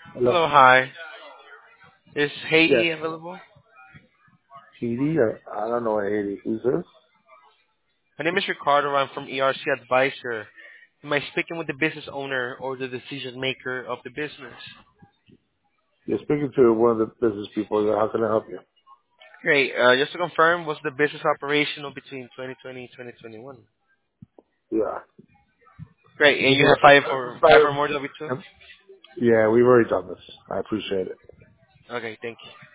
Hello. Hello, hi. Is Yes. Haiti available? Haiti? I don't know what Haiti. Who's this? My name is Ricardo. I'm from ERC Advisor. Am I speaking with the business owner or the decision maker of the business? You're speaking to one of the business people. How can I help you? Great. Just to confirm, was the business operational between 2020 and 2021? Yeah. Great. And you have Well, five or more W-2? yeah, we've already done this. I appreciate it. Okay, thank you.